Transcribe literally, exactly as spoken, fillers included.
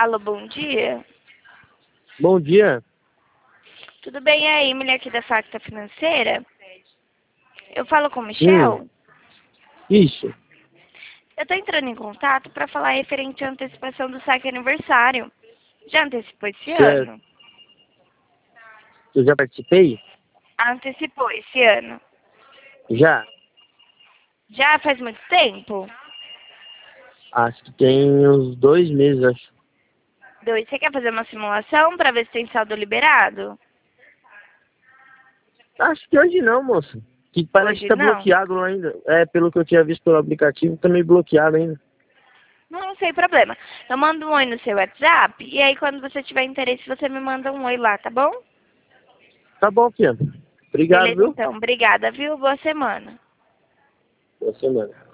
Alô, bom dia. Bom dia. Tudo bem aí, mulher aqui da Facta Financeira? Eu falo com o Michel? Hum, isso. Eu tô entrando em contato para falar referente à antecipação do saque aniversário. Já antecipou esse Certo. ano? Eu já participei? Antecipou esse ano. Já. Já faz muito tempo? Acho que tem uns dois meses, acho. Dois. Você quer fazer uma simulação para ver se tem saldo liberado? Acho que hoje não, moça. Que parece que Hoje tá não? bloqueado lá ainda. É, pelo que eu tinha visto pelo aplicativo, tá meio bloqueado ainda. Não sei problema. Eu mando um oi no seu WhatsApp e aí quando você tiver interesse você me manda um oi lá, tá bom? Tá bom, Fiana. Obrigado, Beleza viu? então. Obrigada, viu? Boa semana. Boa semana.